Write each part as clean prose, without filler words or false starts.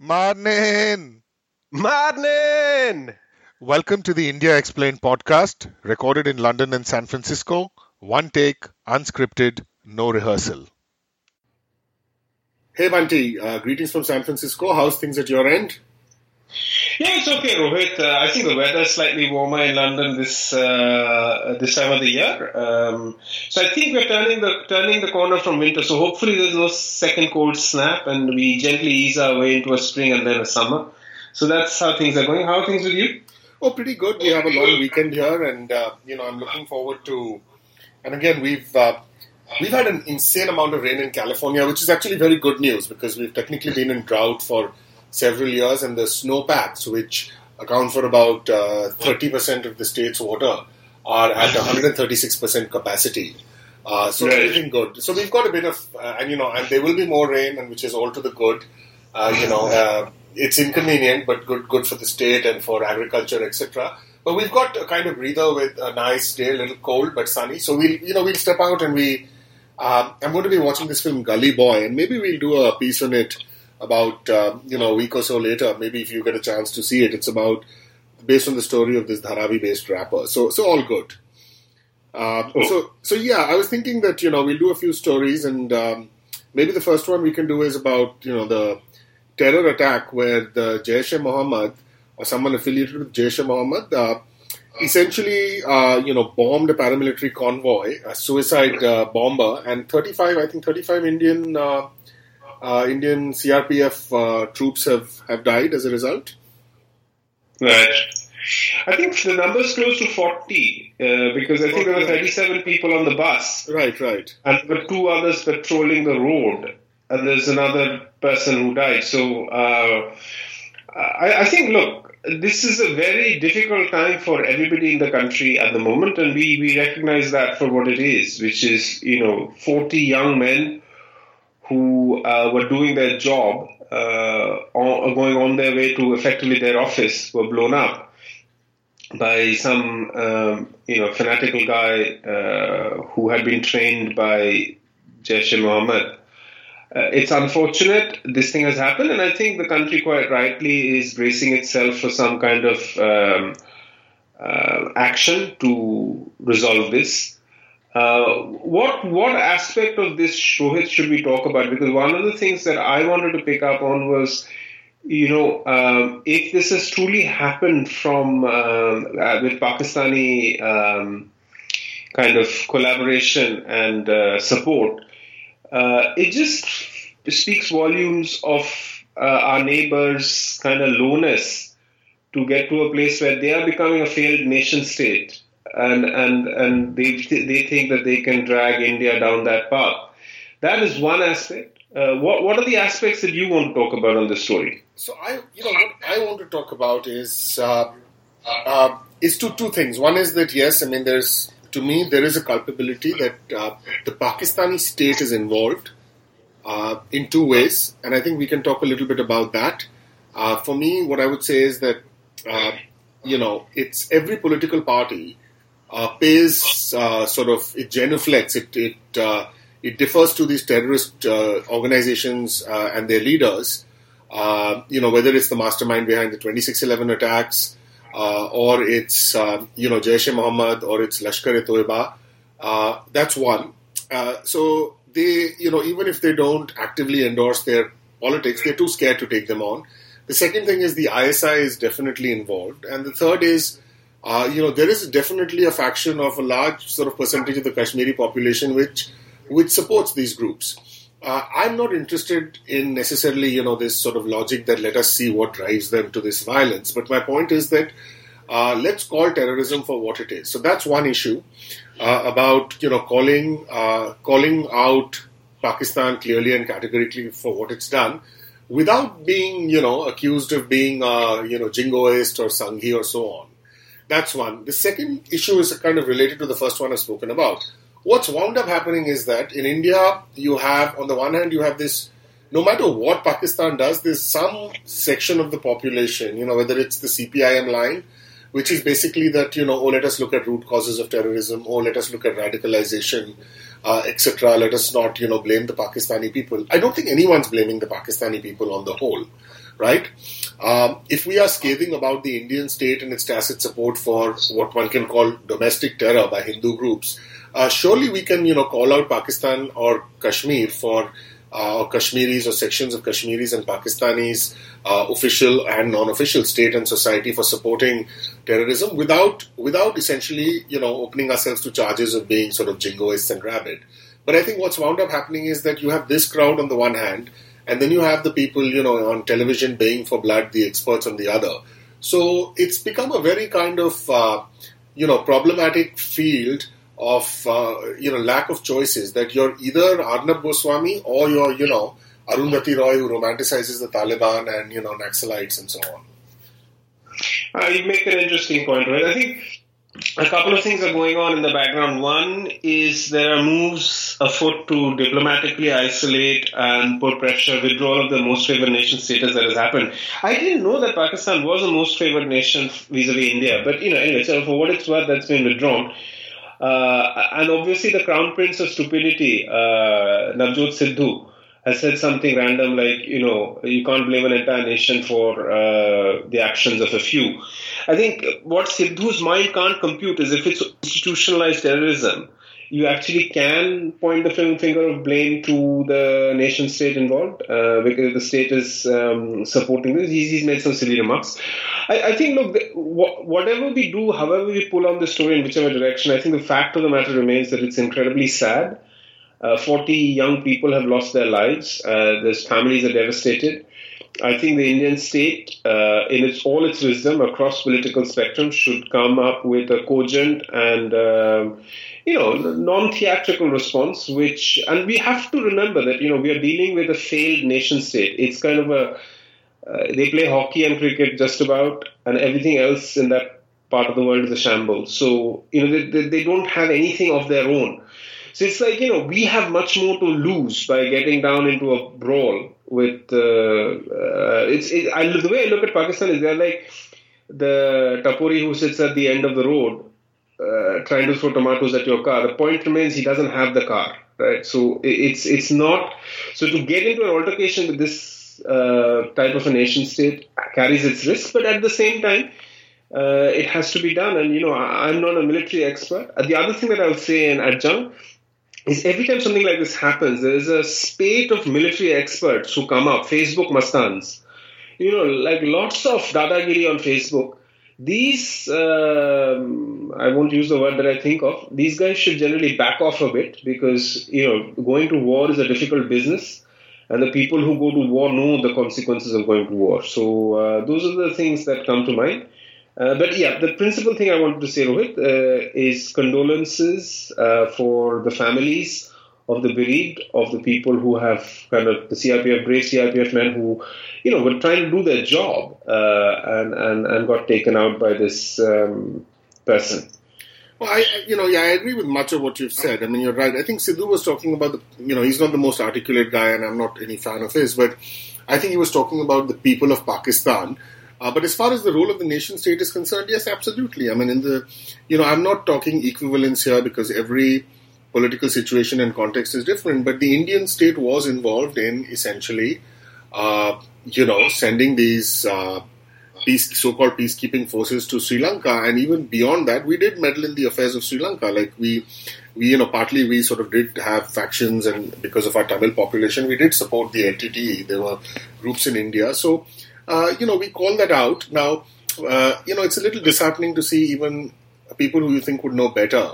Marnin! Madnin! Welcome to the India Explained podcast, recorded in London and San Francisco. One take, unscripted, no rehearsal. Hey Bunty, greetings from San Francisco. How's things at your end? Yeah, it's okay, Rohit. I think the weather is slightly warmer in London this time of the year. So I think we're turning the corner from winter. So hopefully there's no second cold snap, and we gently ease our way into a spring and then a summer. So that's how things are going. How are things with you? Oh, pretty good. We have a long weekend here, and I'm looking forward to. And again, we've had an insane amount of rain in California, which is actually very good news because we've technically been in drought for several years, and the snowpacks, which account for about 30% of the state's water, are at 136% capacity. So Right. everything good. So we've got a bit of, and there will be more rain, and which is all to the good. It's inconvenient, but good for the state and for agriculture, etc. But we've got a kind of breather with a nice day, a little cold but sunny. So we'll step out and I'm going to be watching this film Gully Boy, and maybe we'll do a piece on it about a week or so later. Maybe if you get a chance to see it, it's based on the story of this Dharavi-based rapper. So all good. So I was thinking that we'll do a few stories, and maybe the first one we can do is about the terror attack where the Jaish-e-Mohammed or someone affiliated with Jaish-e-Mohammed essentially bombed a paramilitary convoy, a suicide bomber, and 35 Indian CRPF troops have died as a result. Right. I think the number's close to 40 because I think there were 37 people on the bus. Right. And there were two others patrolling the road, and there's another person who died. So I think, look, this is a very difficult time for everybody in the country at the moment, and we recognize that for what it is, which is 40 young men who were doing their job, going on their way to effectively their office, were blown up by some fanatical guy who had been trained by Jaish-e-Mohammed. It's unfortunate this thing has happened, and I think the country quite rightly is bracing itself for some kind of action to resolve this. What aspect of this, Rohit, should we talk about? Because one of the things that I wanted to pick up on was, if this has truly happened from with Pakistani kind of collaboration and support, it just speaks volumes of our neighbors' kind of lowness to get to a place where they are becoming a failed nation state, and they think that they can drag India down that path. That is one aspect. What are the aspects that you want to talk about on this story? So what I want to talk about is two things. One is that yes, I mean there is a culpability that the Pakistani state is involved in two ways, and I think we can talk a little bit about that. For me, what I would say is that it's every political party pays it genuflects, it defers to these terrorist organizations and their leaders. Whether it's the mastermind behind the 26/11 attacks, or it's Jaish-e-Mohammed, or it's Lashkar-e-Toiba. That's one. So they, even if they don't actively endorse their politics, they're too scared to take them on. The second thing is the ISI is definitely involved, and the third is, there is definitely a faction of a large sort of percentage of the Kashmiri population which supports these groups. I'm not interested in necessarily, this sort of logic that let us see what drives them to this violence. But my point is that let's call terrorism for what it is. So that's one issue about, calling out Pakistan clearly and categorically for what it's done without being, accused of being, jingoist or Sanghi or so on. That's one. The second issue is kind of related to the first one I've spoken about. What's wound up happening is that in India, you have, on the one hand, you have this, no matter what Pakistan does, there's some section of the population, whether it's the CPIM line, which is basically that, let us look at root causes of terrorism, or let us look at radicalization, etc. Let us not, blame the Pakistani people. I don't think anyone's blaming the Pakistani people on the whole, right? If we are scathing about the Indian state and its tacit support for what one can call domestic terror by Hindu groups, surely we can, call out Pakistan or Kashmir for or Kashmiris or sections of Kashmiris and Pakistanis, official and non-official state and society for supporting terrorism without essentially, opening ourselves to charges of being sort of jingoists and rabid. But I think what's wound up happening is that you have this crowd on the one hand, and then you have the people, on television baying for blood, the experts on the other. So it's become a very kind of, problematic field of, lack of choices, that you're either Arnab Goswami or you're, Arundhati Roy, who romanticizes the Taliban and, Naxalites and so on. You make an interesting point, right? I think a couple of things are going on in the background. One is there are moves afoot to diplomatically isolate and put pressure, withdrawal of the most favored nation status that has happened. I didn't know that Pakistan was a most favored nation vis-a-vis India, but, anyway, so for what it's worth, that's been withdrawn. And obviously the Crown Prince of Stupidity, Navjot Sidhu, has said something random like, you can't blame an entire nation for the actions of a few. I think what Sidhu's mind can't compute is if it's institutionalized terrorism, you actually can point the finger of blame to the nation state involved because the state is supporting this. He's made some silly remarks. I think, look, whatever we do, however we pull on the story in whichever direction, I think the fact of the matter remains that it's incredibly sad. 40 young people have lost their lives. Their families are devastated. I think the Indian state, in all its wisdom across political spectrum, should come up with a cogent and non-theatrical response, and we have to remember that, we are dealing with a failed nation state. It's kind of they play hockey and cricket just about, and everything else in that part of the world is a shambles. So, they don't have anything of their own. So it's like, we have much more to lose by getting down into a brawl with, the way I look at Pakistan is they're like the Tapori who sits at the end of the road, trying to throw tomatoes at your car. The point remains he doesn't have the car, right? So it's not. So to get into an altercation with this type of a nation state carries its risk, but at the same time, it has to be done. And I'm not a military expert. The other thing that I would say in adjunct is every time something like this happens, there is a spate of military experts who come up, Facebook mastans, like lots of dadagiri on Facebook. These, I won't use the word that I think of, these guys should generally back off a bit because, going to war is a difficult business and the people who go to war know the consequences of going to war. So those are the things that come to mind. But yeah, the principal thing I wanted to say, Rohit, is condolences for the families of the bereaved, of the people who have kind of the CRPF, brave CRPF men who, were trying to do their job and got taken out by this person. Well, I agree with much of what you've said. I mean, you're right. I think Sidhu was talking about he's not the most articulate guy, and I'm not any fan of his, but I think he was talking about the people of Pakistan. But as far as the role of the nation state is concerned, yes, absolutely. I mean, I'm not talking equivalence here because every political situation and context is different, but the Indian state was involved in essentially, sending these so-called peacekeeping forces to Sri Lanka, and even beyond that, we did meddle in the affairs of Sri Lanka. Like we partly we sort of did have factions, and because of our Tamil population, we did support the LTTE. There were groups in India, so. We call that out. Now, it's a little disheartening to see even people who you think would know better,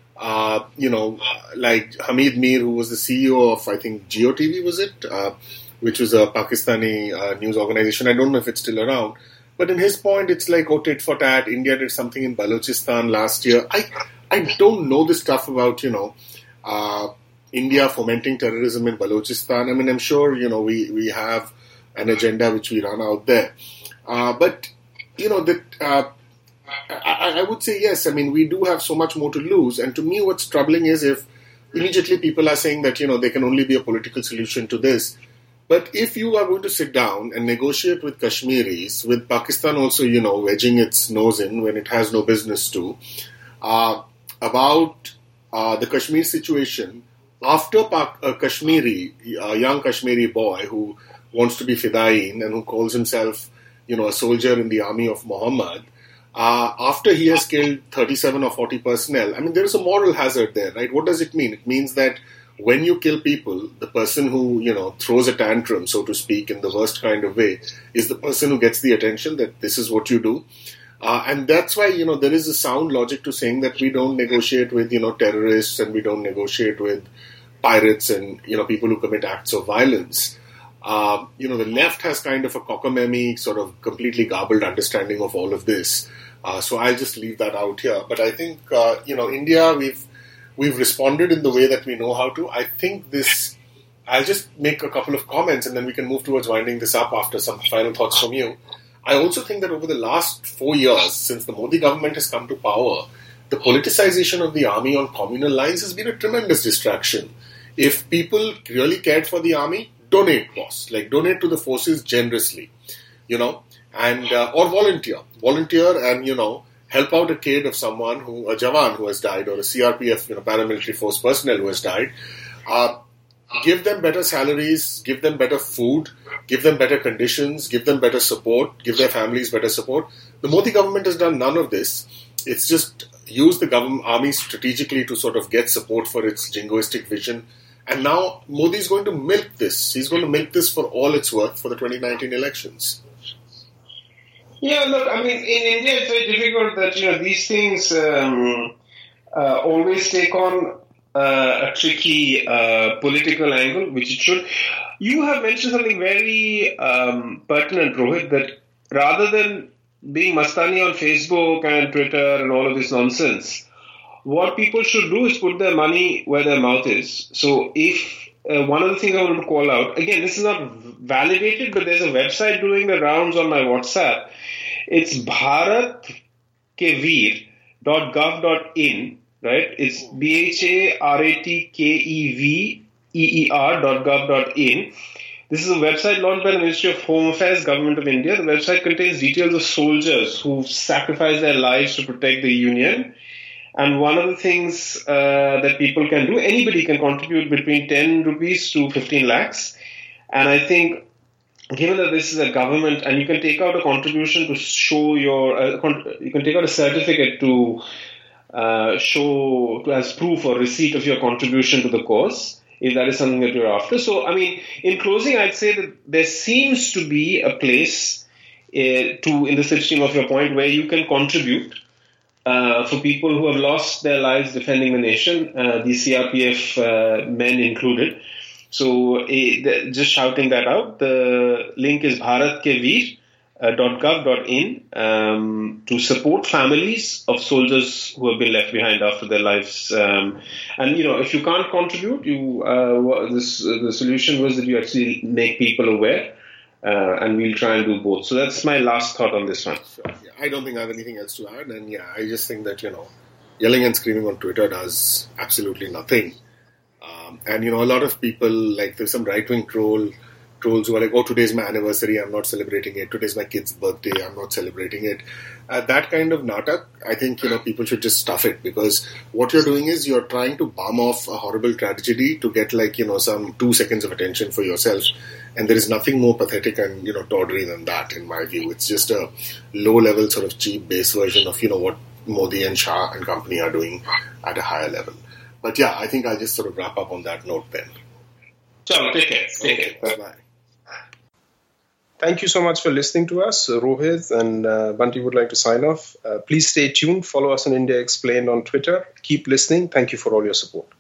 like Hamid Mir, who was the CEO of, I think, GeoTV, was it? Which was a Pakistani news organization. I don't know if it's still around. But in his point, it's like, tit for tat. India did something in Balochistan last year. I don't know this stuff about, India fomenting terrorism in Balochistan. I mean, I'm sure, we have an agenda which we run out there. But I would say yes. I mean, we do have so much more to lose. And to me, what's troubling is if immediately people are saying that, there can only be a political solution to this. But if you are going to sit down and negotiate with Kashmiris, with Pakistan also, wedging its nose in when it has no business to, about the Kashmir situation, after a young Kashmiri boy who wants to be Fidain and who calls himself, a soldier in the army of Muhammad, after he has killed 37 or 40 personnel, I mean, there is a moral hazard there, right? What does it mean? It means that when you kill people, the person who, throws a tantrum, so to speak, in the worst kind of way, is the person who gets the attention that this is what you do. And that's why, there is a sound logic to saying that we don't negotiate with, terrorists, and we don't negotiate with pirates and, people who commit acts of violence. The left has kind of a cockamamie, sort of completely garbled understanding of all of this. So I'll just leave that out here. But I think, India, we've responded in the way that we know how to. I think I'll just make a couple of comments and then we can move towards winding this up after some final thoughts from you. I also think that over the last 4 years, since the Modi government has come to power, the politicization of the army on communal lines has been a tremendous distraction. If people really cared for the army, donate, boss. Like, donate to the forces generously, and or volunteer and, help out a kid of someone a Jawan who has died, or a CRPF, paramilitary force personnel who has died. Give them better salaries, give them better food, give them better conditions, give them better support, give their families better support. The Modi government has done none of this. It's just used the army strategically to sort of get support for its jingoistic vision. And now Modi is going to milk this. He's going to milk this for all it's worth for the 2019 elections. Yeah, look, I mean, in India it's very difficult that, these things always take on a tricky political angle, which it should. You have mentioned something very pertinent, Rohit, that rather than being Mastani on Facebook and Twitter and all of this nonsense, what people should do is put their money where their mouth is. So if one of the things I want to call out, again, this is not validated, but there's a website doing the rounds on my WhatsApp. It's bharatkeveer.gov.in. Right? It's bharatkeveer.gov.in. This is a website launched by the Ministry of Home Affairs, Government of India. The website contains details of soldiers who've sacrificed their lives to protect the Union. And one of the things that people can do, anybody can contribute between 10 rupees to 15 lakhs. And I think, given that this is a government, and you can take out a contribution to show you can take out a certificate to show as proof or receipt of your contribution to the cause, if that is something that you're after. So, I mean, in closing, I'd say that there seems to be a place in the slipstream of your point where you can contribute for people who have lost their lives defending the nation, the CRPF men included. So, just shouting that out, the link is bharatkeveer.gov.in to support families of soldiers who have been left behind after their lives. And, if you can't contribute, the solution was that you actually make people aware, and we'll try and do both. So that's my last thought on this one. Sure. Yeah, I don't think I have anything else to add. And I just think that, yelling and screaming on Twitter does absolutely nothing. And, a lot of people, like there's some right-wing trolls who are like, oh, today's my anniversary, I'm not celebrating it. Today's my kid's birthday, I'm not celebrating it. That kind of natak, I think, people should just stuff it, because what you're doing is you're trying to bomb off a horrible tragedy to get some 2 seconds of attention for yourself. And there is nothing more pathetic and, tawdry than that, in my view. It's just a low-level sort of cheap base version of, what Modi and Shah and company are doing at a higher level. But I think I'll just sort of wrap up on that note then. So, take care. Bye. Thank you so much for listening to us. Rohit and Bunty would like to sign off. Please stay tuned. Follow us on India Explained on Twitter. Keep listening. Thank you for all your support.